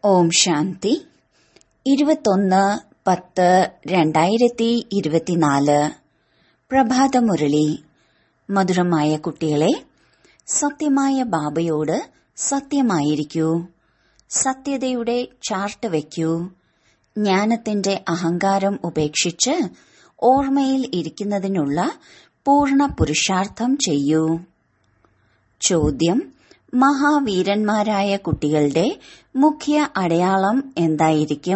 ഓം ശാന്തി 21/10/2024 പ്രഭാതമുരളി. മധുരമായ കുട്ടികളെ, സത്യമായ ബാബയോട് സത്യമായിരിക്കൂ. സത്യതയുടെ ചാർട്ട് വയ്ക്കൂ. ജ്ഞാനത്തിന്റെ അഹങ്കാരം ഉപേക്ഷിച്ച് ഓർമ്മയിൽ ഇരിക്കുന്നതിനുള്ള പൂർണ്ണ പുരുഷാർത്ഥം ചെയ്യൂ. ചോദ്യം: മഹാവീരന്മാരായ കുട്ടികളുടെ മുഖ്യ അടയാളം എന്തായിരിക്കും?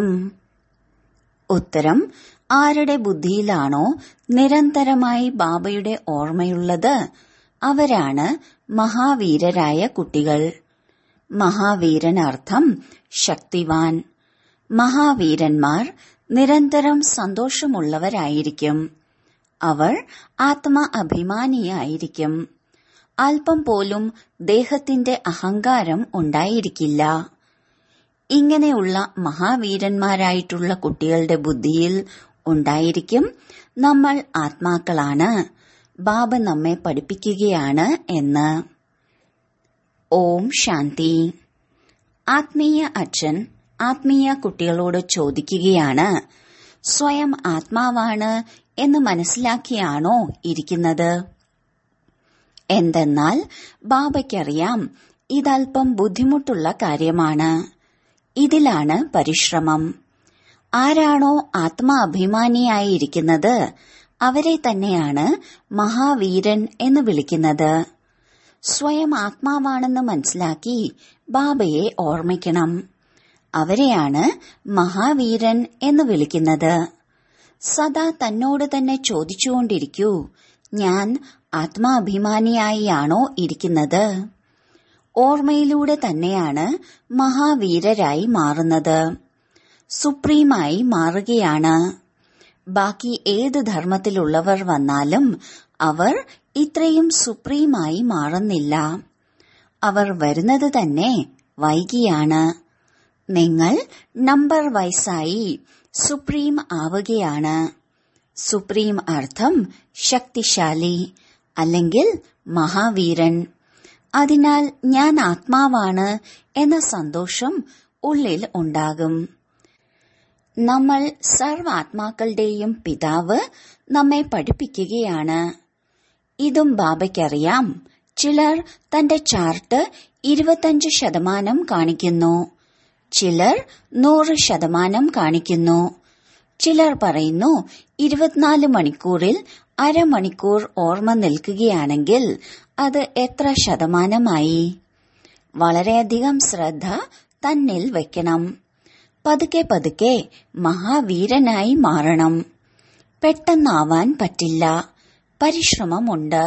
ഉത്തരം: ആരുടെ ബുദ്ധിയിലാണോ നിരന്തരമായി ബാബയുടെ ഓർമ്മയുള്ളത്, അവരാണ് മഹാവീരരായ കുട്ടികൾ. മഹാവീരൻ അർത്ഥം ശക്തിവാൻ. മഹാവീരന്മാർ നിരന്തരം സന്തോഷമുള്ളവരായിരിക്കും. അവർ ആത്മ അഭിമാനിയായിരിക്കും. അല്പം പോലും ദേഹത്തിന്റെ അഹങ്കാരം ഉണ്ടായിരിക്കില്ല. ഇങ്ങനെയുള്ള മഹാവീരന്മാരായിട്ടുള്ള കുട്ടികളുടെ ബുദ്ധിയിൽ ഉണ്ടായിരിക്കും, നമ്മൾ ആത്മാക്കളാണ്, ബാബ നമ്മെ പഠിപ്പിക്കുകയാണ് എന്ന്. ഓം ശാന്തി. ആത്മീയ അച്ഛൻ ആത്മീയ കുട്ടികളോട് ചോദിക്കുകയാണ്, സ്വയം ആത്മാവാണ് എന്ന് മനസ്സിലാക്കിയാണോ ഇരിക്കുന്നത്? എന്തെന്നാൽ ബാബയ്ക്കറിയാം, ഇതല്പം ബുദ്ധിമുട്ടുള്ള കാര്യമാണ്. ഇതിലാണ് പരിശ്രമം. ആരാണോ ആത്മാഭിമാനിയായിരിക്കുന്നത് അവരെ തന്നെയാണ് മഹാവീരൻ എന്ന് വിളിക്കുന്നത്. സ്വയം ആത്മാവാണെന്ന് മനസ്സിലാക്കി ബാബയെ ഓർമ്മിക്കണം. അവരെയാണ് മഹാവീരൻ എന്ന് വിളിക്കുന്നത്. സദാ തന്നോട് തന്നെ ചോദിച്ചുകൊണ്ടിരിക്കൂ, ഞാൻ ആത്മാഭിമാനിയായാണോ ഇരിക്കുന്നത്? ഓർമ്മയിലൂടെ തന്നെയാണ് മഹാവീരരായി മാറുന്നത്, സുപ്രീമായി മാറുകയാണ്. ബാക്കി ഏത് ധർമ്മത്തിലുള്ളവർ വന്നാലും അവർ ഇത്രയും സുപ്രീമായി മാറുന്നില്ല. അവർ വരുന്നത് തന്നെ വൈകിയാണ്. നിങ്ങൾ നമ്പർ വൈസായി സുപ്രീം ആവുകയാണ്. സുപ്രീം അർത്ഥം ശക്തിശാലി അല്ലെങ്കിൽ മഹാവീരൻ. അതിനാൽ ഞാൻ ആത്മാവാണ് എന്ന സന്തോഷം ഉള്ളിൽ ഉണ്ടാകും. നമ്മൾ സർവാത്മാക്കളുടെയും പിതാവ് നമ്മെ പഠിപ്പിക്കുകയാണ്. ഇതും ബാബയ്ക്കറിയാം. ചിലർ തന്റെ ചാർട്ട് 25% കാണിക്കുന്നു, ചിലർ 100% കാണിക്കുന്നു. ചിലർ പറയുന്നു 24 മണിക്കൂറിൽ അരമണിക്കൂർ ഓർമ്മ നിൽക്കുകയാണെങ്കിൽ അത് എത്ര ശതമാനമായി? വളരെയധികം ശ്രദ്ധ തന്നിൽ വെക്കണം. പതുക്കെ പതുക്കെ മഹാവീരനായി മാറണം. പെട്ടെന്നാവാൻ പറ്റില്ല, പരിശ്രമമുണ്ട്.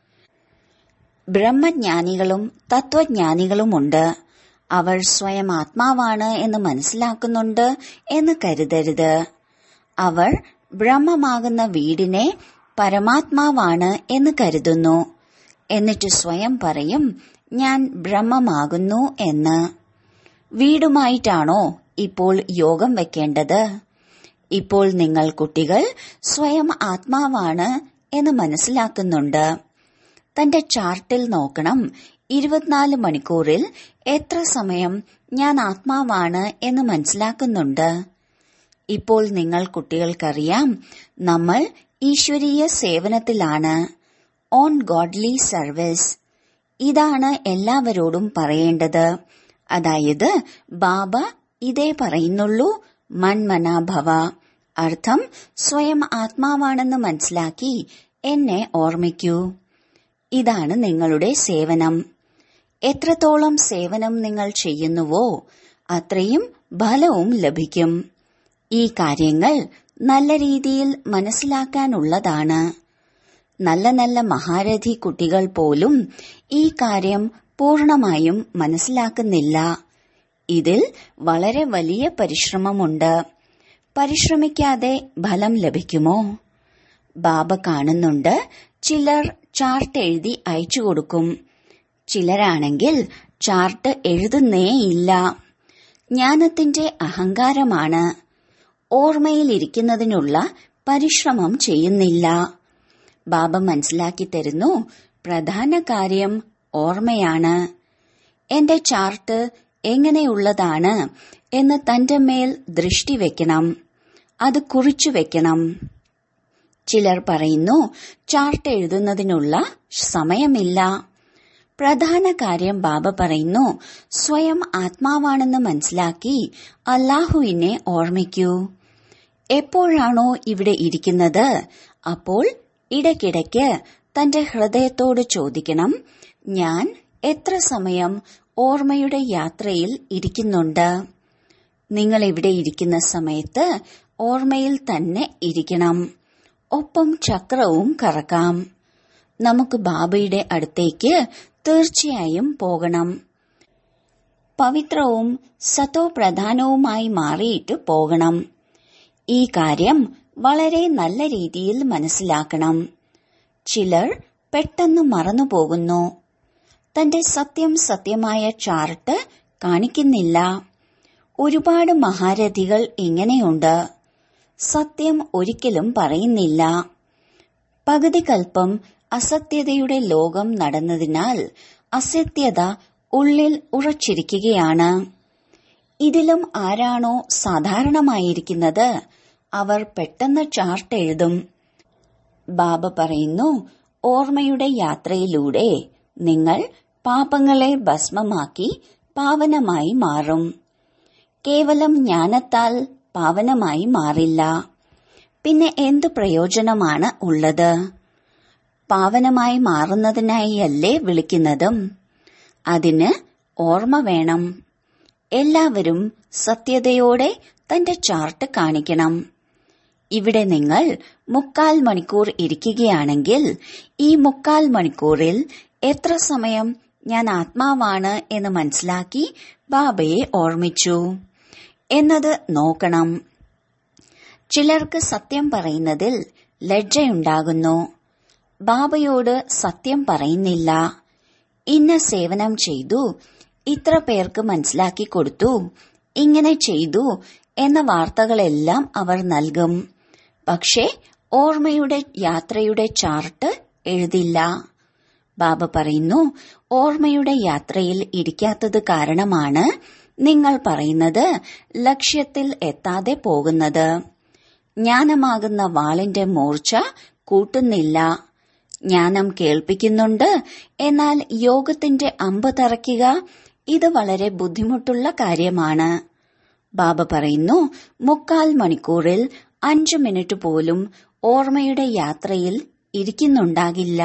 ബ്രഹ്മജ്ഞാനികളും തത്വജ്ഞാനികളുമുണ്ട്. അവർ സ്വയം ആത്മാവാണ് എന്ന് മനസ്സിലാക്കുന്നുണ്ട് എന്ന് കരുതരുത്. അവർ ബ്രഹ്മമാകുന്ന വീടിനെ പരമാത്മാവാണ് എന്ന് കരുതുന്നു. എന്നിട്ട് സ്വയം പറയും, ഞാൻ ബ്രഹ്മമാകുന്നു എന്ന്. വീടുമായിട്ടാണോ ഇപ്പോൾ യോഗം വെക്കേണ്ടത്? ഇപ്പോൾ നിങ്ങൾ കുട്ടികൾ സ്വയം ആത്മാവാണ് എന്ന് മനസ്സിലാക്കുന്നുണ്ട്. തന്റെ ചാർട്ടിൽ നോക്കണം, 24 മണിക്കൂറിൽ എത്ര സമയം ഞാൻ ആത്മാവാണ് എന്ന് മനസ്സിലാക്കുന്നുണ്ട്. ഇപ്പോൾ നിങ്ങൾ കുട്ടികൾക്കറിയാം, നമ്മൾ ഈശ്വരീയ സേവനത്തിലാണ്, ഓൺ ഗോഡ്ലി സർവീസ്. ഇതാണ് എല്ലാവരോടും പറയേണ്ടത്. അതായത് ബാബ ഇതേ പറയുന്നുള്ളൂ, മന്മനാഭവ. അർത്ഥം സ്വയം ആത്മാവാണെന്ന് മനസ്സിലാക്കി എന്നെ ഓർമ്മിക്കൂ. ഇതാണ് നിങ്ങളുടെ സേവനം. എത്രത്തോളം സേവനം നിങ്ങൾ ചെയ്യുന്നുവോ അത്രയും ഫലവും ലഭിക്കും. ഈ കാര്യങ്ങൾ നല്ല രീതിയിൽ മനസ്സിലാക്കാനുള്ളതാണ്. നല്ല നല്ല മഹാരഥി കുട്ടികൾ പോലും ഈ കാര്യം പൂർണമായും മനസ്സിലാക്കുന്നില്ല. ഇതിൽ വളരെ വലിയ പരിശ്രമമുണ്ട്. പരിശ്രമിക്കാതെ ഫലം ലഭിക്കുമോ? ബാബ കാണുന്നുണ്ട്, ചിലർ ചാർട്ട് എഴുതി അയച്ചു കൊടുക്കും, ചിലരാണെങ്കിൽ ചാർട്ട് എഴുതുന്നേയില്ല. ജ്ഞാനത്തിന്റെ അഹങ്കാരമാണ്. ഓർമ്മയിലിരിക്കുന്നതിനുള്ള പരിശ്രമം ചെയ്യുന്നില്ല. ബാബ മനസ്സിലാക്കി തരുന്നു, പ്രധാന കാര്യം ഓർമ്മയാണ്. എന്റെ ചാർട്ട് എങ്ങനെയുള്ളതാണ് എന്ന് തന്റെ മേൽ ദൃഷ്ടി വെക്കണം, അത് കുറിച്ചു വെക്കണം. ചിലർ പറയുന്നു, ചാർട്ട് എഴുതുന്നതിനുള്ള സമയമില്ല. പ്രധാന കാര്യം ബാബ പറയുന്നു, സ്വയം ആത്മാവാണെന്ന് മനസ്സിലാക്കി അല്ലാഹുവിനെ ഓർമ്മിക്കൂ. എപ്പോഴാണോ ഇവിടെ ഇരിക്കുന്നത് അപ്പോൾ ഇടയ്ക്കിടയ്ക്ക് തന്റെ ഹൃദയത്തോട് ചോദിക്കണം, ഞാൻ എത്ര സമയം ഓർമ്മയുടെ യാത്രയിൽ ഇരിക്കുന്നുണ്ട്. നിങ്ങൾ ഇവിടെ ഇരിക്കുന്ന സമയത്ത് ഓർമ്മയിൽ തന്നെ ഇരിക്കണം. ഒപ്പം ചക്രവും കറക്കാം. നമുക്ക് ബാബയുടെ അടുത്തേക്ക് തീർച്ചയായും പോകണം. പവിത്രവും സതോ പ്രധാനവുമായി മാറിയിട്ട് പോകണം. ഈ കാര്യം വളരെ നല്ല രീതിയിൽ മനസ്സിലാക്കണം. ചിലർ പെട്ടെന്ന് മറന്നുപോകുന്നു. തന്റെ സത്യമായ ചാർട്ട് കാണിക്കുന്നില്ല. ഒരുപാട് മഹാരഥികൾ ഇങ്ങനെയുണ്ട്. സത്യം ഒരിക്കലും പറയുന്നില്ല. പകുതി കൽപ്പം അസത്യതയുടെ ലോകം നടന്നതിനാൽ അസത്യത ഉള്ളിൽ ഉറച്ചിരിക്കുകയാണ്. ഇതിലും ആരാണോ സാധാരണമായിരിക്കുന്നത് അവർ പെട്ടെന്ന് ചാർട്ട് എഴുതും. ബാബ പറയുന്നു, ഓർമ്മയുടെ യാത്രയിലൂടെ നിങ്ങൾ പാപങ്ങളെ ഭസ്മമാക്കി പാവനമായി മാറും. കേവലം ജ്ഞാനത്താൽ പാവനമായി മാറില്ല. പിന്നെ എന്ത് പ്രയോജനമാണ് ഉള്ളത്? പാവനമായി മാറുന്നതിനായി അല്ലേ വിളിക്കുന്നതും? അതിന് ഓർമ്മ വേണം. എല്ലാവരും സത്യതയോടെ തന്റെ ചാർട്ട് കാണിക്കണം. ഇവിടെ നിങ്ങൾ 3/4 മണിക്കൂർ ഇരിക്കുകയാണെങ്കിൽ ഈ 3/4 മണിക്കൂറിൽ എത്ര സമയം ഞാൻ ആത്മാവാണ് എന്ന് മനസ്സിലാക്കി ബാബയെ ഓർമ്മിച്ചു എന്നത് നോക്കണം. ചിലർക്ക് സത്യം പറയുന്നതിൽ ലജ്ജയുണ്ടാകുന്നു. ബാബയോട് സത്യം പറയുന്നില്ല. ഇന്ന സേവനം ചെയ്തു, ഇത്ര പേർക്ക് മനസ്സിലാക്കി കൊടുത്തു, ഇങ്ങനെ ചെയ്തു എന്ന വാർത്തകളെല്ലാം അവർ നൽകും. പക്ഷേ ഓർമ്മയുടെ യാത്രയുടെ ചാർട്ട് എഴുതില്ല. ബാബ പറയുന്നു, ഓർമ്മയുടെ യാത്രയിൽ ഇരിക്കാത്തത് കാരണമാണ് നിങ്ങൾ പറയുന്നത് ലക്ഷ്യത്തിൽ എത്താതെ പോകുന്നത്. ജ്ഞാനമാകുന്ന വാളിന്റെ മൂർച്ച കൂട്ടുന്നില്ല. ജ്ഞാനം കേൾപ്പിക്കുന്നുണ്ട്, എന്നാൽ യോഗത്തിന്റെ അമ്പ് തറയ്ക്കുക ഇത് വളരെ ബുദ്ധിമുട്ടുള്ള കാര്യമാണ്. ബാബ പറയുന്നു, 3/4 മണിക്കൂറിൽ 5 മിനിറ്റ് പോലും ഓർമ്മയുടെ യാത്രയിൽ ഇരിക്കുന്നുണ്ടാകില്ല.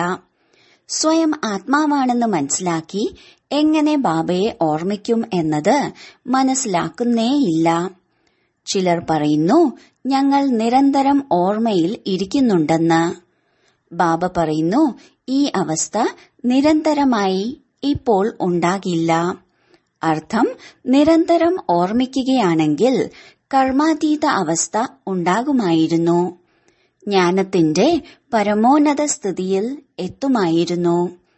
സ്വയം ആത്മാവാണെന്ന് മനസ്സിലാക്കി എങ്ങനെ ബാബയെ ഓർമ്മിക്കും എന്നത് മനസ്സിലാക്കുന്നേയില്ല. ചിലർ പറയുന്നു, ഞങ്ങൾ നിരന്തരം ഓർമ്മയിൽ ഇരിക്കുന്നുണ്ടെന്ന്. ബാബ പറയുന്നു, ഈ അവസ്ഥ നിരന്തരമായി ഇപ്പോൾ ഉണ്ടാകില്ല. അർത്ഥം, നിരന്തരം ഓർമ്മിക്കുകയാണെങ്കിൽ കർമാതീത അവസ്ഥ ഉണ്ടാകുമായിരുന്നു. ജ്ഞാനത്തിന്റെ പരമോന്നത സ്ഥിതിയിൽ എത്തുമായിരുന്നു.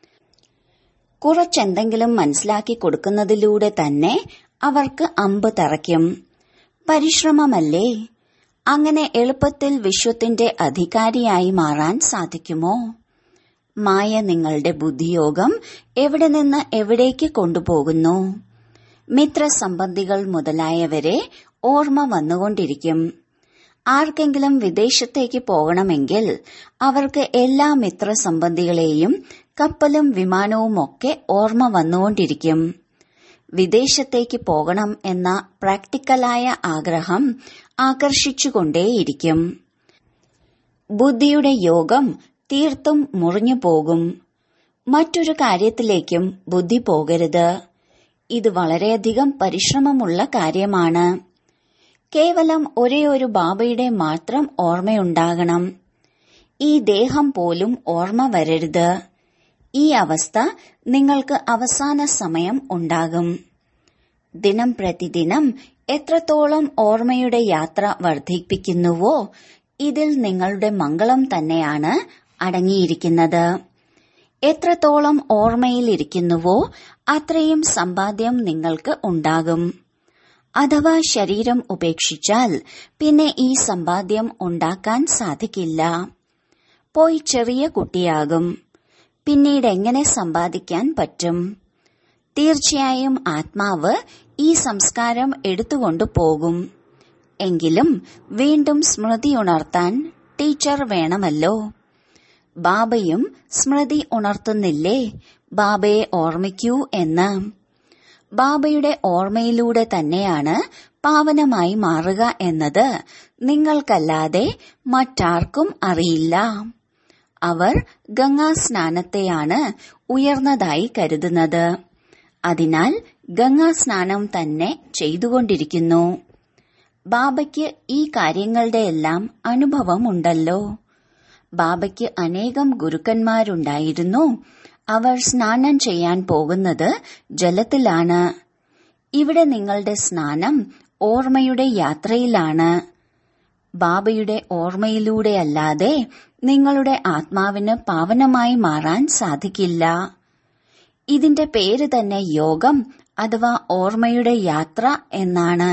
കുറച്ചെന്തെങ്കിലും മനസ്സിലാക്കി കൊടുക്കുന്നതിലൂടെ തന്നെ അവർക്ക് അമ്പ് തറയ്ക്കും. പരിശ്രമമല്ലേ? അങ്ങനെ എളുപ്പത്തിൽ വിശ്വത്തിന്റെ അധികാരിയായി മാറാൻ സാധിക്കുമോ? മായ നിങ്ങളുടെ ബുദ്ധിയോഗം എവിടെ നിന്ന് എവിടേക്ക് കൊണ്ടുപോകുന്നു. മിത്രസംബന്ധികൾ മുതലായവരെ ഓർമ്മ വന്നുകൊണ്ടിരിക്കും. ആർക്കെങ്കിലും വിദേശത്തേക്ക് പോകണമെങ്കിൽ അവർക്ക് എല്ലാ മിത്രസംബന്ധികളെയും കപ്പലും വിമാനവുമൊക്കെ ഓർമ്മ വന്നുകൊണ്ടിരിക്കും. വിദേശത്തേക്ക് പോകണം എന്ന പ്രാക്ടിക്കലായ ആഗ്രഹം ആകർഷിച്ചുകൊണ്ടേയിരിക്കും. ബുദ്ധിയുടെ യോഗം തീർത്തും മുറിഞ്ഞു പോകും. മറ്റൊരു കാര്യത്തിലേക്കും ബുദ്ധി പോകരുത്. ഇത് വളരെയധികം പരിശ്രമമുള്ള കാര്യമാണ്. കേവലം ഒരേയൊരു ബാബയുടെ മാത്രം ഓർമ്മയുണ്ടാകണം. ഈ ദേഹം പോലും ഓർമ്മ വരരുത്. ഈ അവസ്ഥ നിങ്ങൾക്ക് അവസാന സമയം ഉണ്ടാകും. ദിനം പ്രതിദിനം എത്രത്തോളം ഓർമ്മയുടെ യാത്ര വർദ്ധിപ്പിക്കുന്നുവോ ഇതിൽ നിങ്ങളുടെ മംഗളം തന്നെയാണ് അടങ്ങിയിരിക്കുന്നത്. എത്രത്തോളം ഓർമ്മയിലിരിക്കുന്നുവോ അത്രയും സമ്പാദ്യം നിങ്ങൾക്ക് ഉണ്ടാകും. അഥവാ ശരീരം ഉപേക്ഷിച്ചാൽ പിന്നെ ഈ സമ്പാദ്യം ഉണ്ടാക്കാൻ സാധിക്കില്ല. പോയി ചെറിയ കുട്ടിയാകും. പിന്നീട് എങ്ങനെ സമ്പാദിക്കാൻ പറ്റും? തീർച്ചയായും ആത്മാവ് ഈ സംസ്കാരം എടുത്തുകൊണ്ടു പോകും. എങ്കിലും വീണ്ടും സ്മൃതി ഉണർത്താൻ ടീച്ചർ വേണമല്ലോ. ബാബയും സ്മൃതി ഉണർത്തുന്നില്ലേ, ബാബയെ ഓർമ്മിക്കൂ എന്ന്. ബാബയുടെ ഓർമ്മയിലൂടെ തന്നെയാണ് പാവനമായി മാറുക എന്നത് നിങ്ങൾക്കല്ലാതെ മറ്റാർക്കും അറിയില്ല. അവർ ഗംഗാസ്നാനത്തെയാണ് ഉയർന്നതായി കരുതുന്നത്. അതിനാൽ ഗംഗാസ്നാനം തന്നെ ചെയ്തുകൊണ്ടിരിക്കുന്നു. ബാബയ്ക്ക് ഈ കാര്യങ്ങളുടെയെല്ലാം അനുഭവമുണ്ടല്ലോ. ബാബയ്ക്ക് അനേകം ഗുരുക്കന്മാരുണ്ടായിരുന്നു. അവർ സ്നാനം ചെയ്യാൻ പോകുന്നത് ജലത്തിലാണ്. ഇവിടെ നിങ്ങളുടെ സ്നാനം ഓർമ്മയുടെ യാത്രയിലാണ്. ബാബയുടെ ഓർമ്മയിലൂടെയല്ലാതെ നിങ്ങളുടെ ആത്മാവിന് പാവനമായി മാറാൻ സാധിക്കില്ല. ഇതിന്റെ പേര് തന്നെ യോഗം അഥവാ ഓർമ്മയുടെ യാത്ര എന്നാണ്.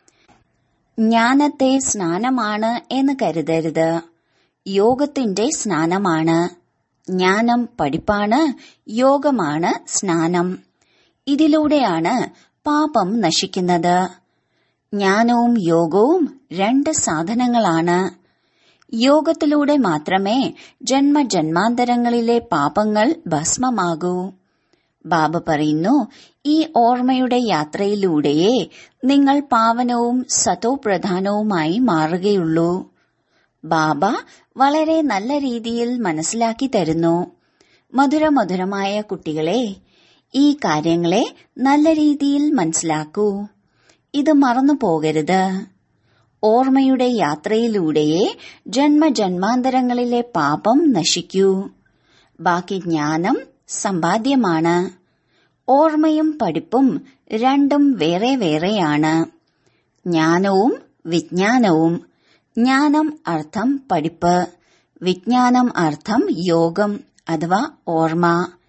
ജ്ഞാനത്തെ സ്നാനമാണ് എന്ന് കരുതരുത്. യോഗത്തിന്റെ സ്നാനമാണ്. ജ്ഞാനം പഠിപ്പാണ്, യോഗമാണ് സ്നാനം. ഇതിലൂടെയാണ് പാപം നശിക്കുന്നത്. ജ്ഞാനവും യോഗവും രണ്ട് സാധനങ്ങളാണ്. യോഗത്തിലൂടെ മാത്രമേ ജന്മജന്മാന്തരങ്ങളിലെ പാപങ്ങൾ ഭസ്മമാകൂ. ബാബ പറയുന്നു, ഈ ഓർമ്മയുടെ യാത്രയിലൂടെയേ നിങ്ങൾ പാവനവും സതോപ്രധാനവുമായി മാറുകയുള്ളൂ. ബാബ വളരെ നല്ല രീതിയിൽ മനസ്സിലാക്കി തരുന്നു. മധുരമധുരമായ കുട്ടികളെ, ഈ കാര്യങ്ങളെ നല്ല രീതിയിൽ മനസ്സിലാക്കൂ. ഇത് മറന്നു പോകരുത്. ഓർമ്മയുടെ യാത്രയിലൂടെയേ ജന്മജന്മാന്തരങ്ങളിലെ പാപം നശിക്കൂ. ബാക്കി ജ്ഞാനം സമ്പാദ്യമാണ്. ഓർമ്മയും പഠിപ്പും രണ്ടും വേറെ വേറെയാണ്. ജ്ഞാനവും വിജ്ഞാനവും. ജ്ഞാനം അർത്ഥം പഠിപ്പ്, വിജ്ഞാനം അർത്ഥം യോഗം അഥവാ ഓർമ്മ.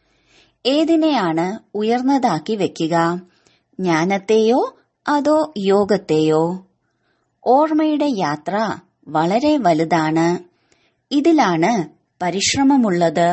ഏതിനെയാണ് ഉയർന്നതാക്കി വെക്കുക, ജ്ഞാനത്തെയോ അതോ യോഗത്തെയോ? ഓർമ്മയുടെ യാത്ര വളരെ വലുതാണ്. ഇതിലാണ് പരിശ്രമമുള്ളത്.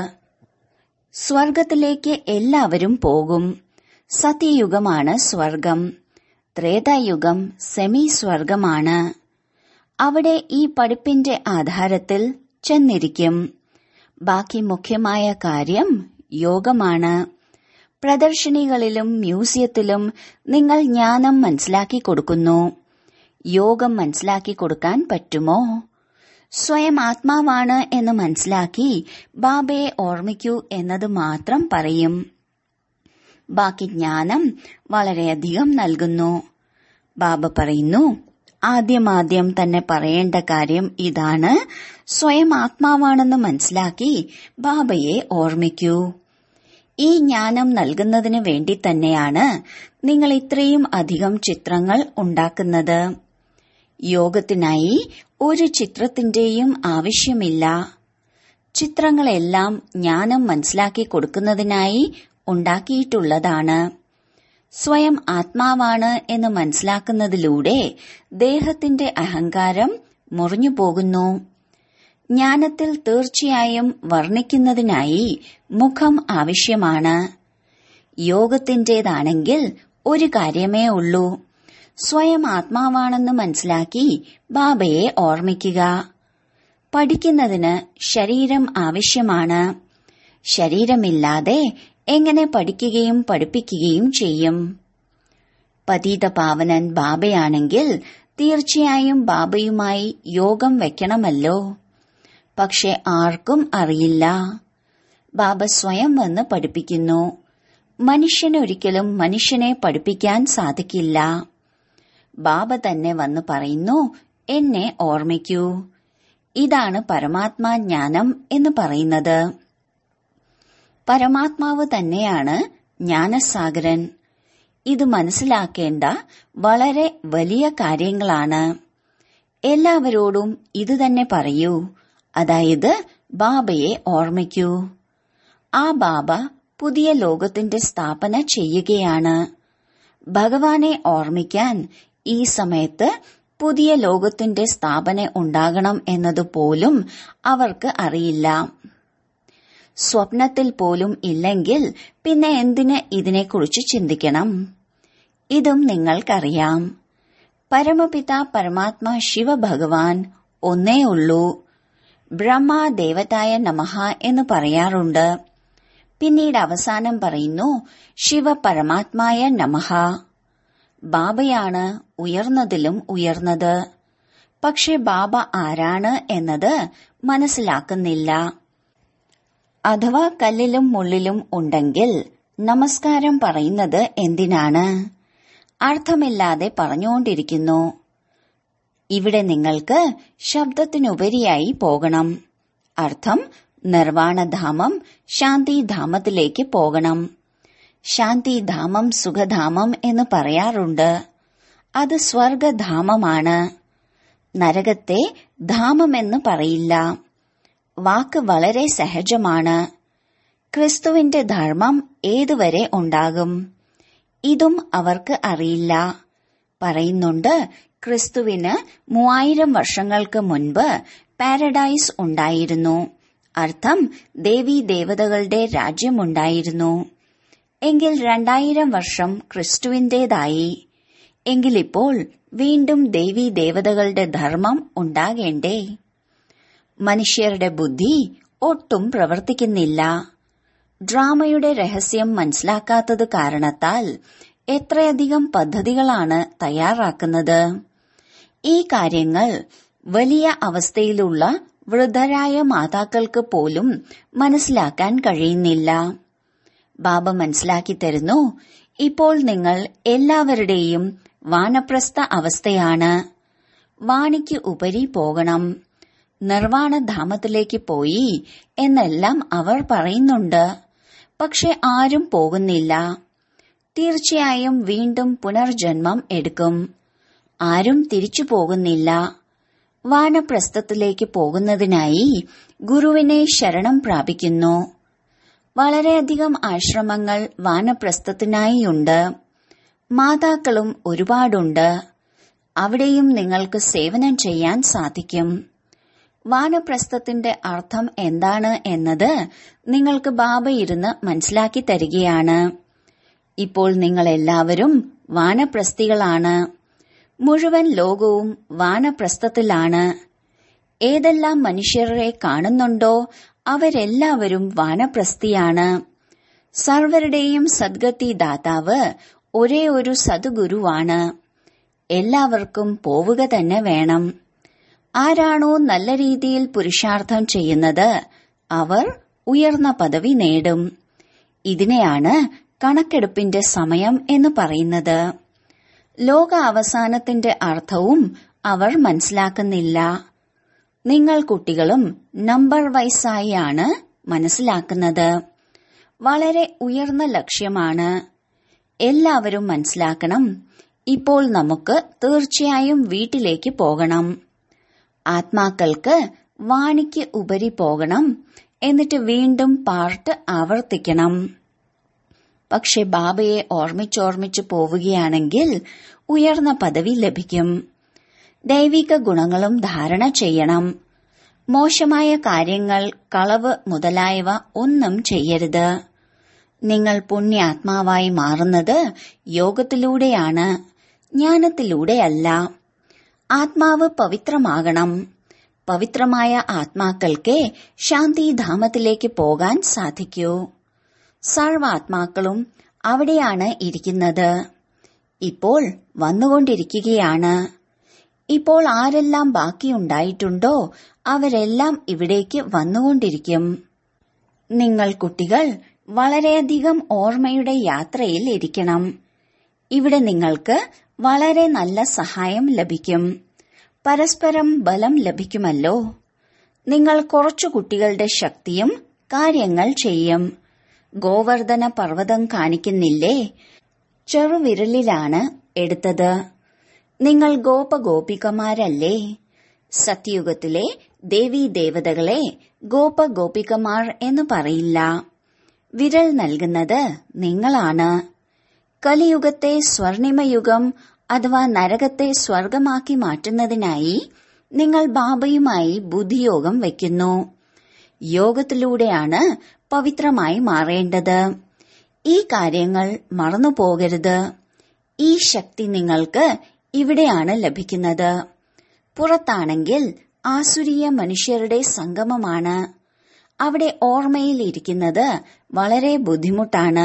സ്വർഗത്തിലേക്ക് എല്ലാവരും പോകും. സത്യയുഗമാണ് സ്വർഗം. ത്രേതായുഗം സെമി സ്വർഗമാണ്. അവിടെ ഈ പഠിപ്പിന്റെ ആധാരത്തിൽ ചെന്നിരിക്കും. ബാക്കി മുഖ്യമായ കാര്യം യോഗമാണ്. പ്രദർശനികളിലും മ്യൂസിയത്തിലും നിങ്ങൾ ജ്ഞാനം മനസ്സിലാക്കി കൊടുക്കുന്നു. യോഗം മനസ്സിലാക്കി കൊടുക്കാൻ പറ്റുമോ? സ്വയം ആത്മാവാണ് എന്ന് മനസ്സിലാക്കി ബാബയെ ഓർമ്മിക്കൂ എന്നത് മാത്രം പറയും. ബാക്കി ജ്ഞാനം വളരെയധികം നൽകുന്നു. ബാബ പറയുന്നു, ആദ്യം തന്നെ പറയേണ്ട കാര്യം ഇതാണ്. സ്വയം ആത്മാവാണെന്ന് മനസ്സിലാക്കി ബാബയെ ഓർമ്മിക്കൂ. ഈ ജ്ഞാനം നൽകുന്നതിന് വേണ്ടി തന്നെയാണ് നിങ്ങൾ ഇത്രയും അധികം ചിത്രങ്ങൾ ഉണ്ടാക്കുന്നത്. യോഗത്തിനായി ഒരു ചിത്രത്തിന്റെയും ആവശ്യമില്ല. ചിത്രങ്ങളെല്ലാം ജ്ഞാനം മനസ്സിലാക്കി കൊടുക്കുന്നതിനായി ഉണ്ടാക്കിയിട്ടുള്ളതാണ്. സ്വയം ആത്മാവാണ് എന്ന് മനസ്സിലാക്കുന്നതിലൂടെ ദേഹത്തിന്റെ അഹങ്കാരം മുറിഞ്ഞു പോകുന്നു. ജ്ഞാനത്തിൽ തീർച്ചയായും വർണ്ണിക്കുന്നതിനായി മുഖം ആവശ്യമാണ്. യോഗത്തിന്റേതാണെങ്കിൽ ഒരു കാര്യമേ ഉള്ളൂ. സ്വയം ആത്മാവാണെന്ന് മനസ്സിലാക്കി ബാബയെ ഓർമ്മിക്കുക. പഠിക്കുന്നതിന് ശരീരം ആവശ്യമാണ്. ശരീരമില്ലാതെ എങ്ങനെ പഠിക്കുകയും പഠിപ്പിക്കുകയും ചെയ്യും? പതിതപാവനൻ ബാബയാണെങ്കിൽ തീർച്ചയായും ബാബയുമായി യോഗം വെക്കണമല്ലോ. പക്ഷെ ആർക്കും അറിയില്ല. ബാബ സ്വയം വന്ന് പഠിപ്പിക്കുന്നു. മനുഷ്യനൊരിക്കലും മനുഷ്യനെ പഠിപ്പിക്കാൻ സാധിക്കില്ല. ബാബ തന്നെ വന്ന് പറയുന്നു, എന്നെ ഓർമ്മിക്കൂ. ഇതാണ് പരമാത്മാ ജ്ഞാനം എന്ന് പറയുന്നത്. പരമാത്മാവ് തന്നെയാണ് ജ്ഞാനസാഗരൻ. ഇത് മനസ്സിലാക്കേണ്ട വളരെ വലിയ കാര്യങ്ങളാണ്. എല്ലാവരോടും ഇത് തന്നെ പറയൂ, അതായത് ബാബയെ ഓർമ്മിക്കൂ. ആ ബാബ പുതിയ ലോകത്തിന്റെ സ്ഥാപന ചെയ്യുകയാണ്. ഭഗവാനെ ഓർമ്മിക്കാൻ ഈ സമയത്ത് പുതിയ ലോകത്തിന്റെ സ്ഥാപന ഉണ്ടാകണം എന്നതുപോലും അവർക്ക് അറിയില്ല. സ്വപ്നത്തിൽ പോലും ഇല്ലെങ്കിൽ പിന്നെ എന്തിന് ഇതിനെക്കുറിച്ച് ചിന്തിക്കണം? ഇതും നിങ്ങൾക്കറിയാം. പരമപിത പരമാത്മാ ശിവഭഗവാൻ ഒന്നേ ഉള്ളൂ. ബ്രഹ്മ ദേവതായ നമഃ എന്ന് പറയാറുണ്ട്. പിന്നീട് അവസാനം പറയുന്നു ശിവ പരമാത്മായ നമഃ. ബാബയാണ് ഉയർന്നതിലും ഉയർന്നത്. പക്ഷെ ബാബ ആരാണ് എന്നത് മനസ്സിലാക്കുന്നില്ല. അഥവാ കല്ലിലും മുള്ളിലും ഉണ്ടെങ്കിൽ നമസ്കാരം പറയുന്നത് എന്തിനാണ്? അർത്ഥമില്ലാതെ പറഞ്ഞുകൊണ്ടിരിക്കുന്നു. ഇവിടെ നിങ്ങൾക്ക് ശബ്ദത്തിനുപരിയായി പോകണം. അർത്ഥം നിർവാണധാമം ശാന്തിധാമത്തിലേക്ക് പോകണം. ശാന്തിധാമം സുഖധാമം എന്ന് പറയാറുണ്ട്. അത് സ്വർഗധാമമാണ്. നരകത്തെ ധാമമെന്ന് പറയില്ല. വാക്ക് വളരെ സഹജമാണ്. ക്രിസ്തുവിന്റെ ധർമ്മം ഏതുവരെ ഉണ്ടാകും? ഇതും അവർക്ക് അറിയില്ല. പറയുന്നുണ്ട് ക്രിസ്തുവിന് 3000 വർഷങ്ങൾക്ക് മുൻപ് പാരഡൈസ് ഉണ്ടായിരുന്നു. അർത്ഥം ദേവീ ദേവതകളുടെ രാജ്യമുണ്ടായിരുന്നു. എങ്കിൽ 2000 വർഷം ക്രിസ്തുവിന്റേതായി. എങ്കിലിപ്പോൾ വീണ്ടും ദേവീ ദേവതകളുടെ ധർമ്മം ഉണ്ടാകേണ്ടേ? മനുഷ്യരുടെ ബുദ്ധി ഒട്ടും പ്രവർത്തിക്കുന്നില്ല. ഡ്രാമയുടെ രഹസ്യം മനസ്സിലാക്കാത്തത് കാരണത്താൽ എത്രയധികം പദ്ധതികളാണ് തയ്യാറാക്കുന്നത്. ഈ കാര്യങ്ങൾ വലിയ അവസ്ഥയിലുള്ള വൃദ്ധരായ മാതാക്കൾക്ക് പോലും മനസ്സിലാക്കാൻ കഴിയുന്നില്ല. ബാബ മനസ്സിലാക്കി തരുന്നു, ഇപ്പോൾ നിങ്ങൾ എല്ലാവരുടെയും വാനപ്രസ്ഥ അവസ്ഥയാണ്. വാണിക്ക് ഉപരി പോകണം. നിർവാണധാമത്തിലേക്ക് പോയി എന്നെല്ലാം അവർ പറയുന്നുണ്ട്. പക്ഷെ ആരും പോകുന്നില്ല. തീർച്ചയായും വീണ്ടും പുനർജന്മം എടുക്കും. ആരും തിരിച്ചു പോകുന്നില്ല. വാനപ്രസ്ഥത്തിലേക്ക് പോകുന്നതിനായി ഗുരുവിനെ ശരണം പ്രാപിക്കുന്നു. വളരെയധികം ആശ്രമങ്ങൾ വാനപ്രസ്ഥത്തിനായിയുണ്ട്. മാതാക്കളും ഒരുപാടുണ്ട്. അവിടെയും നിങ്ങൾക്ക് സേവനം ചെയ്യാൻ സാധിക്കും. വാനപ്രസ്ഥത്തിന്റെ അർത്ഥം എന്താണ് എന്നത് നിങ്ങൾക്ക് ബാബ ഇരുന്ന് മനസ്സിലാക്കി തരികയാണ്. ഇപ്പോൾ നിങ്ങളെല്ലാവരും വാനപ്രസ്ഥികളാണ്. മുഴുവൻ ലോകവും വാനപ്രസ്ഥത്തിലാണ്. ഏതെല്ലാം മനുഷ്യരെ കാണുന്നുണ്ടോ അവരെല്ലാവരും വാനപ്രസ്ഥിയാണ്. സർവരുടെയും സദ്ഗതി ദാതാവ് ഒരേ ഒരു സദ്ഗുരുവാണ്. എല്ലാവർക്കും പോവുക തന്നെ വേണം. ആരാണോ നല്ല രീതിയിൽ പുരുഷാർത്ഥം ചെയ്യുന്നത് അവർ ഉയർന്ന പദവി നേടും. ഇതിനെയാണ് കണക്കെടുപ്പിന്റെ സമയം എന്ന് പറയുന്നത്. ലോക അവസാനത്തിന്റെ അർത്ഥവും അവർ മനസ്സിലാക്കുന്നില്ല. നിങ്ങൾ കുട്ടികളും നമ്പർ വൈസായാണ് മനസ്സിലാക്കുന്നത്. വളരെ ഉയർന്ന ലക്ഷ്യമാണ്. എല്ലാവരും മനസ്സിലാക്കണം, ഇപ്പോൾ നമുക്ക് തീർച്ചയായും വീട്ടിലേക്ക് പോകണം. ആത്മാക്കൾക്ക് വാണിക്ക് ഉപരി പോകണം. എന്നിട്ട് വീണ്ടും പാർട്ട് ആവർത്തിക്കണം. പക്ഷെ ബാബയെ ഓർമ്മിച്ചോർമ്മിച്ച് പോവുകയാണെങ്കിൽ ഉയർന്ന പദവി ലഭിക്കും. ദൈവിക ഗുണങ്ങളും ധാരണ ചെയ്യണം. മോശമായ കാര്യങ്ങൾ, കളവ് മുതലായവ ഒന്നും ചെയ്യരുത്. നിങ്ങൾ പുണ്യാത്മാവായി മാറുന്നത് യോഗത്തിലൂടെയാണ്, ജ്ഞാനത്തിലൂടെയല്ല. ആത്മാവ് പവിത്രമാകണം. പവിത്രമായ ആത്മാക്കൾക്കേ ശാന്തിധാമത്തിലേക്ക് പോകാൻ സാധിക്കൂ. സർവാത്മാക്കളും അവിടെയാണ് ഇരിക്കുന്നത്. ഇപ്പോൾ വന്നുകൊണ്ടിരിക്കുകയാണ്. ഇപ്പോൾ ആരെല്ലാം ബാക്കിയുണ്ടായിട്ടുണ്ടോ അവരെല്ലാം ഇവിടേക്ക് വന്നുകൊണ്ടിരിക്കും. നിങ്ങൾ കുട്ടികൾ വളരെയധികം ഓർമ്മയുടെ യാത്രയിൽ ഇരിക്കണം. ഇവിടെ നിങ്ങൾക്ക് വളരെ നല്ല സഹായം ലഭിക്കും. പരസ്പരം ബലം ലഭിക്കുമല്ലോ. നിങ്ങൾ കുറച്ചു കുട്ടികളുടെ ശക്തിയും കാര്യങ്ങൾ ചെയ്യും. ഗോവർദ്ധന പർവ്വതം കാണിക്കുന്നില്ലേ? ചെറുവിരലിലാണ് എടുത്തത്. നിങ്ങൾ ഗോപഗോപികമാരല്ലേ? സത്യയുഗത്തിലെ ദേവീ ദേവതകളെ ഗോപഗോപികമാർ എന്ന് പറയില്ല. വിരൽ നൽകുന്നത് നിങ്ങളാണ്. കലിയുഗത്തെ സ്വർണിമയുഗം അഥവാ നരകത്തെ സ്വർഗമാക്കി മാറ്റുന്നതിനായി നിങ്ങൾ ബാബയുമായി ബുദ്ധിയോഗം വയ്ക്കുന്നു. യോഗത്തിലൂടെയാണ് പവിത്രമായി മാറേണ്ടത്. ഈ കാര്യങ്ങൾ മറന്നുപോകരുത്. ഈ ശക്തി നിങ്ങൾക്ക് ഇവിടെയാണ് ലഭിക്കുന്നത്. പുറത്താണെങ്കിൽ ആസുരീയ മനുഷ്യരുടെ സംഗമമാണ്. അവിടെ ഓർമ്മയിൽ ഇരിക്കുന്നത് വളരെ ബുദ്ധിമുട്ടാണ്.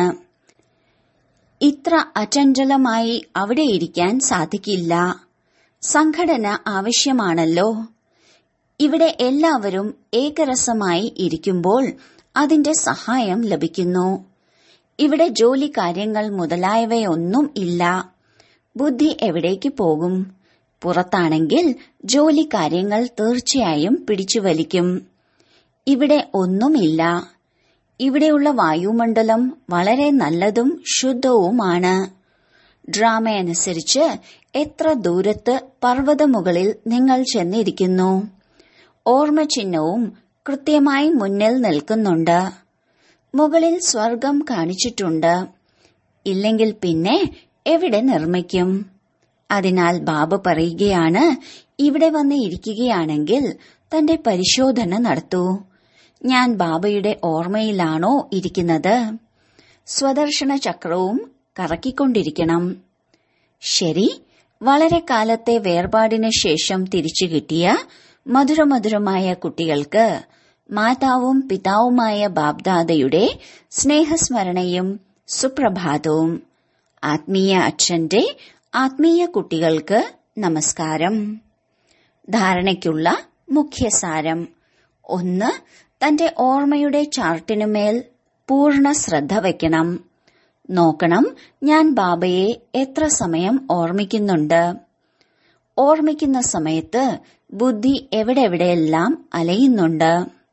ഇത്ര അചഞ്ചലമായി അവിടെ ഇരിക്കാൻ സാധിക്കില്ല. സംഘടന ആവശ്യമാണല്ലോ. ഇവിടെ എല്ലാവരും ഏകരസമായി ഇരിക്കുമ്പോൾ അതിന്റെ സഹായം ലഭിക്കുന്നു. ഇവിടെ ജോലി കാര്യങ്ങൾ മുതലായവയൊന്നും ഇല്ല. ബുദ്ധി എവിടേക്ക് പോകും? പുറത്താണെങ്കിൽ ജോലി കാര്യങ്ങൾ തീർച്ചയായും പിടിച്ചുവലിക്കും. ഇവിടെ ഒന്നുമില്ല. ഇവിടെയുള്ള വായുമണ്ഡലം വളരെ നല്ലതും ശുദ്ധവുമാണ്. ഡ്രാമയനുസരിച്ച് എത്ര ദൂരത്ത് പർവ്വതമുകളിൽ നിങ്ങൾ ചെന്നിരിക്കുന്നു. ഓർമ്മ ചിഹ്നവും കൃത്യമായി മുന്നിൽ നിൽക്കുന്നുണ്ട്. മുകളിൽ സ്വർഗം കാണിച്ചിട്ടുണ്ട്. ഇല്ലെങ്കിൽ പിന്നെ എവിടെ നിർമ്മിക്കും? അതിനാൽ ബാബ പറയുകയാണ്, ഇവിടെ വന്ന് ഇരിക്കുകയാണെങ്കിൽ തന്റെ പരിശോധന നടത്തൂ. ഞാൻ ബാബയുടെ ഓർമ്മയിലാണോ ഇരിക്കുന്നത്? സ്വദർശന ചക്രവും കറക്കിക്കൊണ്ടിരിക്കണം. ശരി, വളരെ കാലത്തെ വേർപാടിന് ശേഷം തിരിച്ചു കിട്ടിയ മധുരമധുരമായ കുട്ടികൾക്ക് മാതാവും പിതാവുമായ ബാബ്ദാദയുടെ സ്നേഹസ്മരണയും സുപ്രഭാതവും. ആത്മീയ അച്ഛന്റെ ആത്മീയ കുട്ടികൾക്ക് നമസ്കാരം. ധാരണയ്ക്കുള്ള മുഖ്യസാരം: 1. തന്റെ ഓർമ്മയുടെ ചാർട്ടിനുമേൽ പൂർണ്ണ ശ്രദ്ധ വയ്ക്കണം. നോക്കണം, ഞാൻ ബാബയെ എത്ര സമയം ഓർമ്മിക്കുന്നുണ്ട്. ഓർമ്മിക്കുന്ന സമയത്ത് ബുദ്ധി എവിടെയെല്ലാം അലയുന്നുണ്ട്.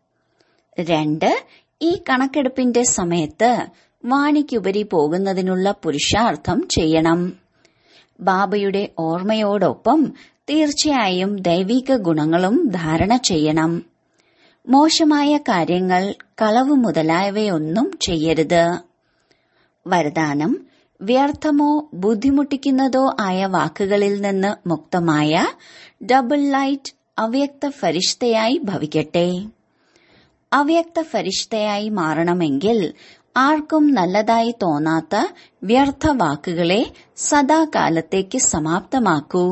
2. ഈ കണക്കെടുപ്പിന്റെ സമയത്ത് വാണിക്കുപരി പോകുന്നതിനുള്ള പുരുഷാർത്ഥം ചെയ്യണം. ബാബയുടെ ഓർമ്മയോടൊപ്പം തീർച്ചയായും ദൈവിക ഗുണങ്ങളും ധാരണ ചെയ്യണം. മോശമായ കാര്യങ്ങൾ, കളവ് മുതലായവയൊന്നും ചെയ്യരുത്. വരദാനം: വ്യർത്ഥമോ ബുദ്ധിമുട്ടിക്കുന്നതോ ആയ വാക്കുകളിൽ നിന്ന് മുക്തമായ ഡബിൾ ലൈറ്റ് അവ്യക്ത ഫരിഷ്തയായി ഭവിക്കട്ടെ. അവ്യക്ത ഫരിഷ്തയായി മാറണമെങ്കിൽ ആർക്കും നല്ലതായി തോന്നാത്ത വ്യർത്ഥ വാക്കുകളെ സദാകാലത്തേക്ക് സമാപ്തമാക്കൂ.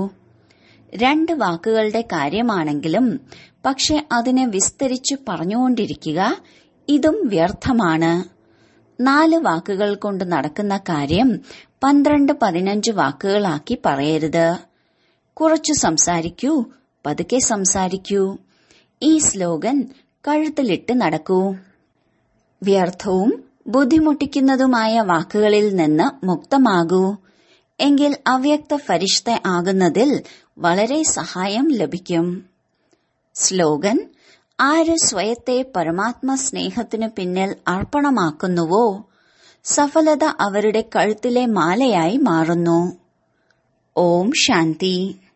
2 വാക്കുകളുടെ കാര്യമാണെങ്കിലും പക്ഷെ അതിനെ വിസ്തരിച്ചു പറഞ്ഞുകൊണ്ടിരിക്കുക, ഇതും വ്യർത്ഥമാണ്. 4 വാക്കുകൾ കൊണ്ട് നടക്കുന്ന കാര്യം 12-15 വാക്കുകളാക്കി പറയരുത്. കുറച്ചു സംസാരിക്കൂ, പതുക്കെ സംസാരിക്കൂ. ഈ സ്ലോഗൻ കഴുത്തിലിട്ട് നടക്കൂ. വ്യർത്ഥവും ബുദ്ധിമുട്ടിക്കുന്നതുമായ വാക്കുകളിൽ നിന്ന് മുക്തമാകൂ. എങ്കിൽ അവ്യക്ത ഫരിഷ്ത ആകുന്നതിൽ വളരെ സഹായം ലഭിക്കും. സ്ലോഗൻ: ആര് സ്വയത്തെ പരമാത്മ സ്നേഹത്തിനു പിന്നിൽ അർപ്പണമാക്കുന്നുവോ സഫലത അവരുടെ കഴുത്തിലെ മാലയായി മാറുന്നു. ഓം ശാന്തി.